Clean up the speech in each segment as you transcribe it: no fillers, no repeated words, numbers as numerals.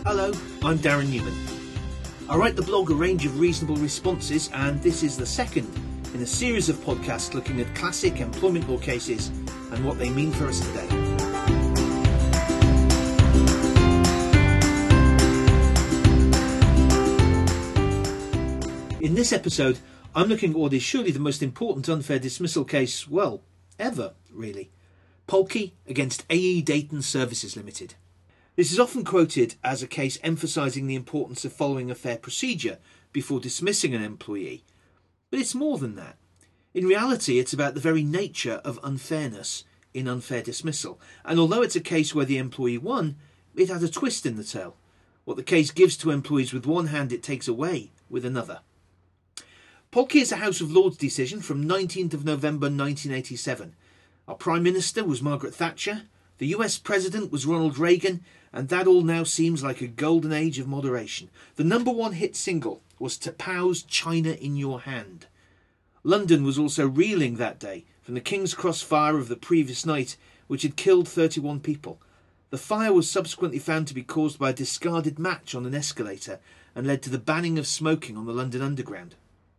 Hello, I'm Darren Newman. I write the blog A Range of Reasonable Responses, and this is the second in a series of podcasts looking at classic employment law cases and what they mean for us today. In this episode, I'm looking at what is surely the most important unfair dismissal case, well, ever, really. Polke against AE Dayton Services Limited. This is often quoted as a case emphasising the importance of following a fair procedure before dismissing an employee. But it's more than that. In reality, it's about the very nature of unfairness in unfair dismissal. And although it's a case where the employee won, it has a twist in the tale. What the case gives to employees with one hand, it takes away with another. Polke is a House of Lords decision from 19th of November 1987. Our Prime Minister was Margaret Thatcher, the US President was Ronald Reagan, and that all now seems like a golden age of moderation. The number one hit single was T'Pau's China in Your Hand. London was also reeling that day from the King's Cross fire of the previous night, which had killed 31 people. The fire was subsequently found to be caused by a discarded match on an escalator and led to the banning of smoking on the London Underground.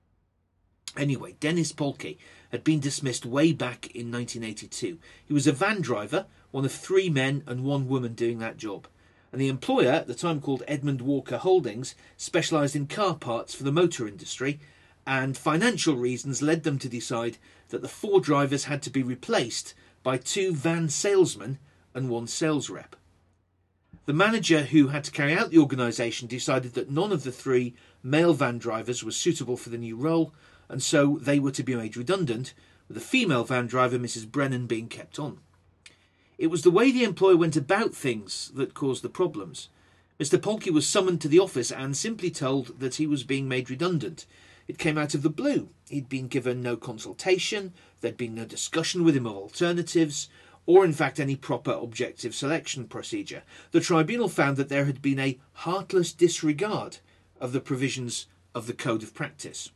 Anyway, Dennis Polke had been dismissed way back in 1982. He was a van driver, one of 3 men and 1 woman doing that job. And the employer, at the time called Edmund Walker Holdings, specialised in car parts for the motor industry, and financial reasons led them to decide that the 4 drivers had to be replaced by 2 van salesmen and 1 sales rep. The manager who had to carry out the organisation decided that none of the 3 male van drivers was suitable for the new role, and so they were to be made redundant, with the female van driver, Mrs. Brennan, being kept on. It was the way the employer went about things that caused the problems. Mr. Polke was summoned to the office and simply told that he was being made redundant. It came out of the blue. He'd been given no consultation, there'd been no discussion with him of alternatives, or in fact any proper objective selection procedure. The tribunal found that there had been a heartless disregard of the provisions of the Code of Practice.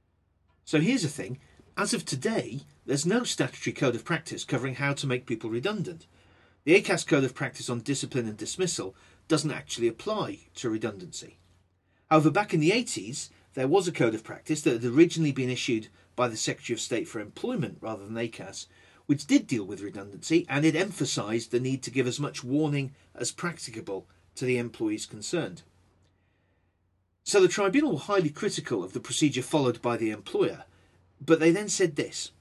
So here's the thing, as of today, there's no statutory code of practice covering how to make people redundant. The ACAS Code of Practice on Discipline and Dismissal doesn't actually apply to redundancy. However, back in the 80s, there was a code of practice that had originally been issued by the Secretary of State for Employment rather than ACAS, which did deal with redundancy, and it emphasised the need to give as much warning as practicable to the employees concerned. So the tribunal were highly critical of the procedure followed by the employer, but they then said this: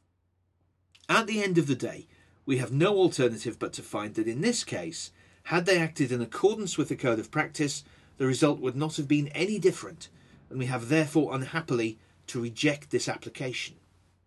at the end of the day, we have no alternative but to find that in this case, had they acted in accordance with the Code of Practice, the result would not have been any different, and we have therefore unhappily to reject this application.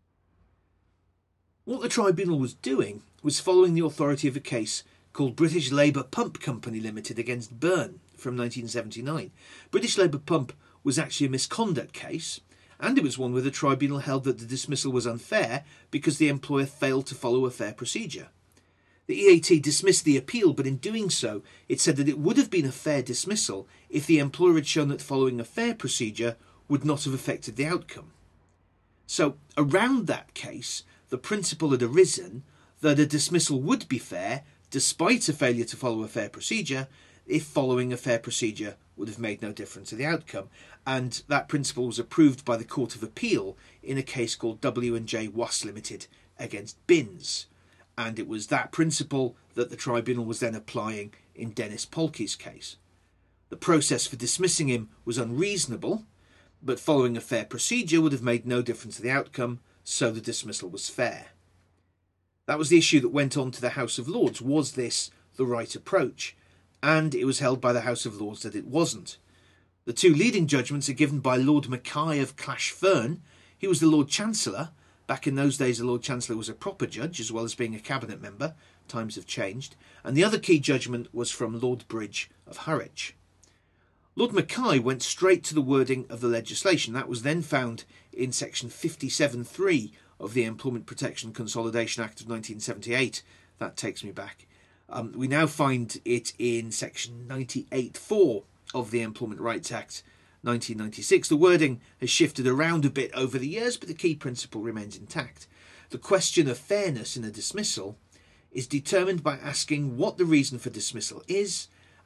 What the tribunal was doing was following the authority of a case called British Labour Pump Company Limited against Byrne from 1979. British Labour Pump was actually a misconduct case, and it was one where the tribunal held that the dismissal was unfair because the employer failed to follow a fair procedure. The EAT dismissed the appeal, but in doing so, it said that it would have been a fair dismissal if the employer had shown that following a fair procedure would not have affected the outcome. So, around that case, the principle had arisen that a dismissal would be fair despite a failure to follow a fair procedure if following a fair procedure would have made no difference to the outcome, and that principle was approved by the Court of Appeal in a case called W&J Was Limited against Binns, and it was that principle that the tribunal was then applying in Dennis Polke's case. The process for dismissing him was unreasonable, but following a fair procedure would have made no difference to the outcome, so the dismissal was fair. That was the issue that went on to the House of Lords. Was this the right approach? And it was held by the House of Lords that it wasn't. The 2 leading judgments are given by Lord Mackay of Clashfern. He was the Lord Chancellor. Back in those days, the Lord Chancellor was a proper judge, as well as being a cabinet member. Times have changed. And the other key judgment was from Lord Bridge of Harwich. Lord Mackay went straight to the wording of the legislation. That was then found in section 57.3 of the Employment Protection Consolidation Act of 1978. That takes me back. We now find it in section 98.4 of the Employment Rights Act 1996. The wording has shifted around a bit over the years, but the key principle remains intact. The question of fairness in a dismissal is determined by asking what the reason for dismissal is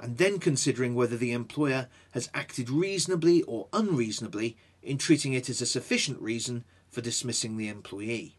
and then considering whether the employer has acted reasonably or unreasonably in treating it as a sufficient reason for dismissing the employee.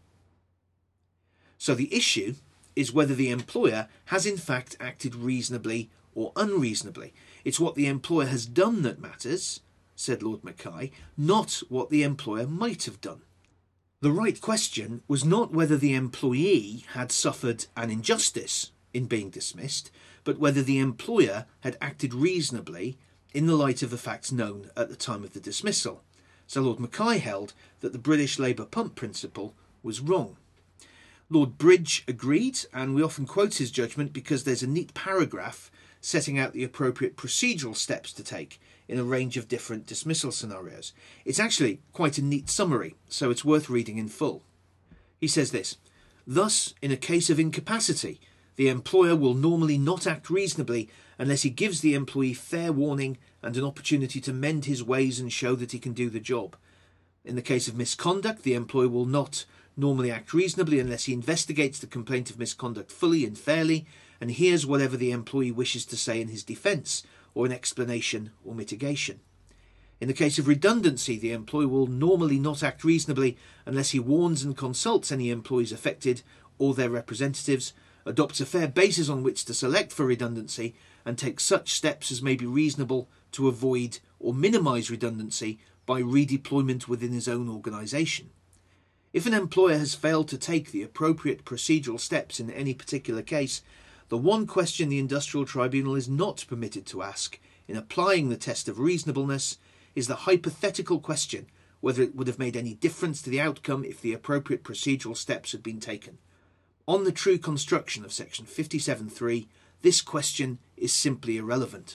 So the issue is whether the employer has in fact acted reasonably or unreasonably. It's what the employer has done that matters, said Lord Mackay, not what the employer might have done. The right question was not whether the employee had suffered an injustice in being dismissed, but whether the employer had acted reasonably in the light of the facts known at the time of the dismissal. So Lord Mackay held that the British Labour Pump principle was wrong. Lord Bridge agreed, and we often quote his judgment because there's a neat paragraph setting out the appropriate procedural steps to take in a range of different dismissal scenarios. It's actually quite a neat summary, so it's worth reading in full. He says this: "Thus, in a case of incapacity, the employer will normally not act reasonably unless he gives the employee fair warning and an opportunity to mend his ways and show that he can do the job. In the case of misconduct, the employer will not normally act reasonably unless he investigates the complaint of misconduct fully and fairly and hears whatever the employee wishes to say in his defence or in explanation or mitigation. In the case of redundancy, the employer will normally not act reasonably unless he warns and consults any employees affected or their representatives, adopts a fair basis on which to select for redundancy, and takes such steps as may be reasonable to avoid or minimise redundancy by redeployment within his own organisation. If an employer has failed to take the appropriate procedural steps in any particular case, the one question the Industrial Tribunal is not permitted to ask in applying the test of reasonableness is the hypothetical question whether it would have made any difference to the outcome if the appropriate procedural steps had been taken. On the true construction of section 57.3, this question is simply irrelevant."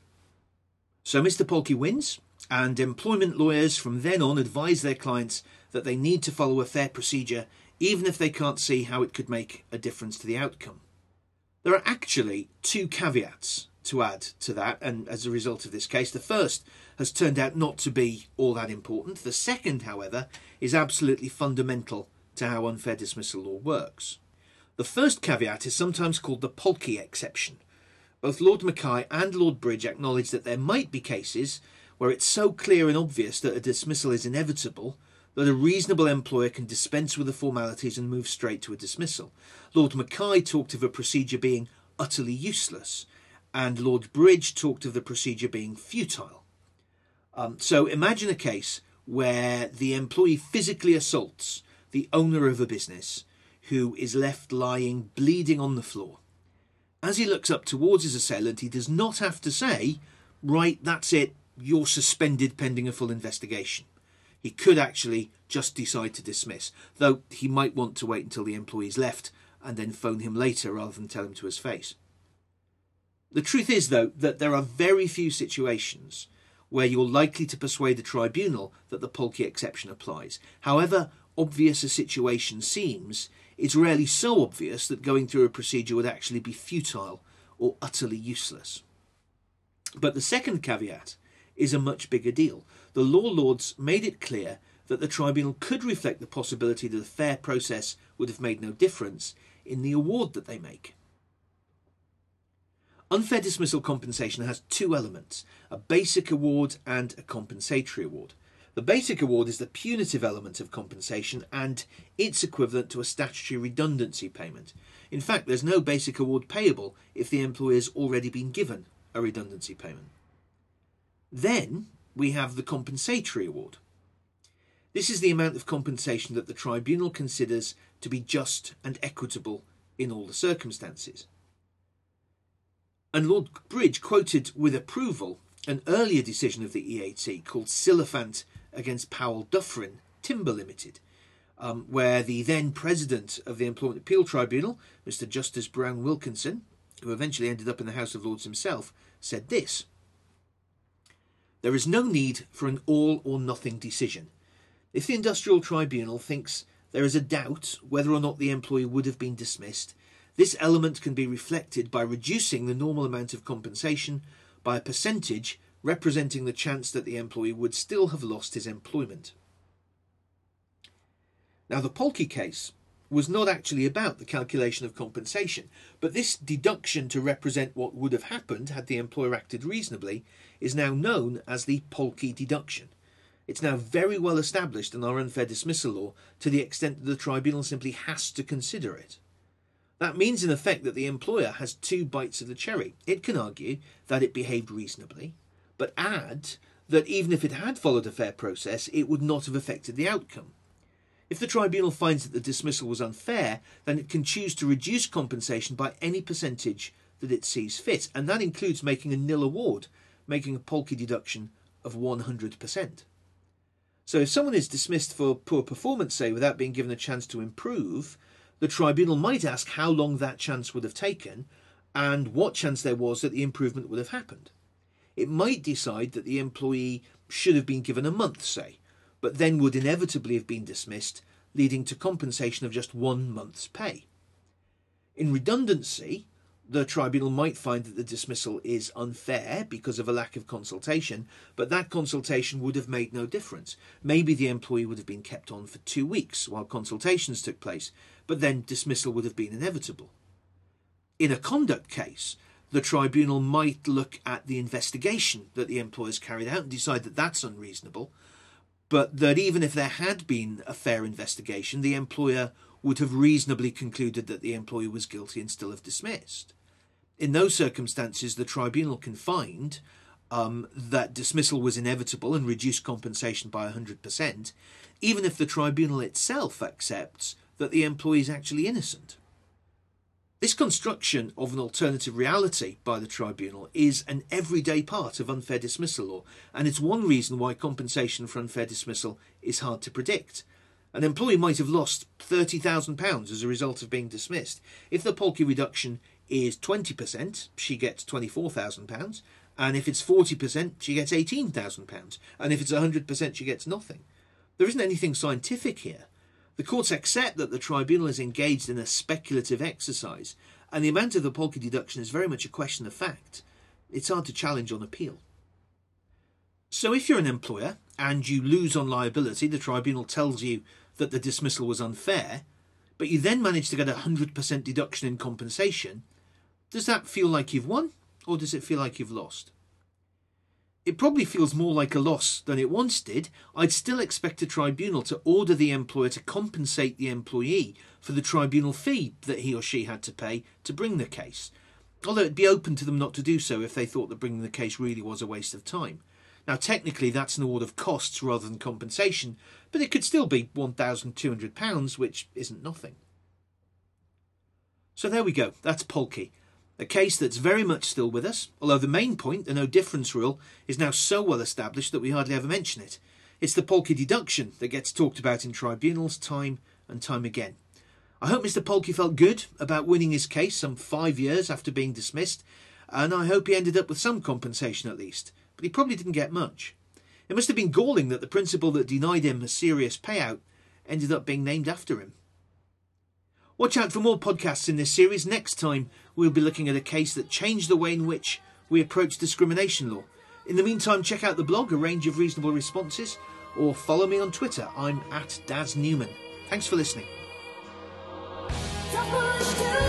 So Mr. Polkey wins, and employment lawyers from then on advise their clients that they need to follow a fair procedure even if they can't see how it could make a difference to the outcome. There are actually two caveats to add to that, and as a result of this case, the first has turned out not to be all that important. The second, however, is absolutely fundamental to how unfair dismissal law works. The first caveat is sometimes called the Polkey exception. Both Lord Mackay and Lord Bridge acknowledge that there might be cases where it's so clear and obvious that a dismissal is inevitable that a reasonable employer can dispense with the formalities and move straight to a dismissal. Lord Mackay talked of a procedure being utterly useless, and Lord Bridge talked of the procedure being futile. So imagine a case where the employee physically assaults the owner of a business who is left lying bleeding on the floor. As he looks up towards his assailant, he does not have to say, "Right, that's it, you're suspended pending a full investigation." He could actually just decide to dismiss, though he might want to wait until the employee's left and then phone him later rather than tell him to his face. The truth is, though, that there are very few situations where you're likely to persuade the tribunal that the Polkey exception applies. However obvious a situation seems, it's rarely so obvious that going through a procedure would actually be futile or utterly useless. But the second caveat is a much bigger deal. The law lords made it clear that the tribunal could reflect the possibility that a fair process would have made no difference in the award that they make. Unfair dismissal compensation has two elements, a basic award and a compensatory award. The basic award is the punitive element of compensation and it's equivalent to a statutory redundancy payment. In fact, there's no basic award payable if the employer has already been given a redundancy payment. Then we have the compensatory award. This is the amount of compensation that the tribunal considers to be just and equitable in all the circumstances. And Lord Bridge quoted with approval an earlier decision of the EAT called Silliphant against Powell Dufferin Timber Limited, where the then president of the Employment Appeal Tribunal, Mr. Justice Brown Wilkinson, who eventually ended up in the House of Lords himself, said this: "There is no need for an all or nothing decision. If the Industrial Tribunal thinks there is a doubt whether or not the employee would have been dismissed, this element can be reflected by reducing the normal amount of compensation by a percentage representing the chance that the employee would still have lost his employment." Now, the Polkey case was not actually about the calculation of compensation, but this deduction to represent what would have happened had the employer acted reasonably is now known as the Polke deduction. It's now very well established in our unfair dismissal law to the extent that the tribunal simply has to consider it. That means in effect that the employer has two bites of the cherry. It can argue that it behaved reasonably, but add that even if it had followed a fair process, it would not have affected the outcome. If the tribunal finds that the dismissal was unfair, then it can choose to reduce compensation by any percentage that it sees fit, and that includes making a nil award, making a Polke deduction of 100%. So if someone is dismissed for poor performance, say, without being given a chance to improve, the tribunal might ask how long that chance would have taken and what chance there was that the improvement would have happened. It might decide that the employee should have been given a month, say, but then would inevitably have been dismissed, leading to compensation of just 1 month's pay. In redundancy, the tribunal might find that the dismissal is unfair because of a lack of consultation, but that consultation would have made no difference. Maybe the employee would have been kept on for 2 weeks while consultations took place, but then dismissal would have been inevitable. In a conduct case, the tribunal might look at the investigation that the employers carried out and decide that that's unreasonable, but that even if there had been a fair investigation, the employer would have reasonably concluded that the employee was guilty and still have dismissed. In those circumstances, the tribunal can find that dismissal was inevitable and reduce compensation by 100%, even if the tribunal itself accepts that the employee is actually innocent. This construction of an alternative reality by the tribunal is an everyday part of unfair dismissal law, and it's one reason why compensation for unfair dismissal is hard to predict. An employee might have lost £30,000 as a result of being dismissed. If the Polke reduction is 20%, she gets £24,000, and if it's 40%, she gets £18,000, and if it's 100%, she gets nothing. There isn't anything scientific here. The courts accept that the tribunal is engaged in a speculative exercise, and the amount of the Polke deduction is very much a question of fact. It's hard to challenge on appeal. So if you're an employer and you lose on liability, the tribunal tells you that the dismissal was unfair, but you then manage to get a 100% deduction in compensation, does that feel like you've won, or does it feel like you've lost? It probably feels more like a loss than it once did. I'd still expect a tribunal to order the employer to compensate the employee for the tribunal fee that he or she had to pay to bring the case, although it'd be open to them not to do so if they thought that bringing the case really was a waste of time. Now, technically, that's an award of costs rather than compensation, but it could still be £1,200, which isn't nothing. So there we go, that's Polke. A case that's very much still with us, although the main point, the no difference rule, is now so well established that we hardly ever mention it. It's the Polke deduction that gets talked about in tribunals time and time again. I hope Mr. Polke felt good about winning his case some 5 years after being dismissed, and I hope he ended up with some compensation at least, but he probably didn't get much. It must have been galling that the principal that denied him a serious payout ended up being named after him. Watch out for more podcasts in this series. Next time, we'll be looking at a case that changed the way in which we approach discrimination law. In the meantime, check out the blog, A Range of Reasonable Responses, or follow me on Twitter. I'm @DazNewman. Thanks for listening.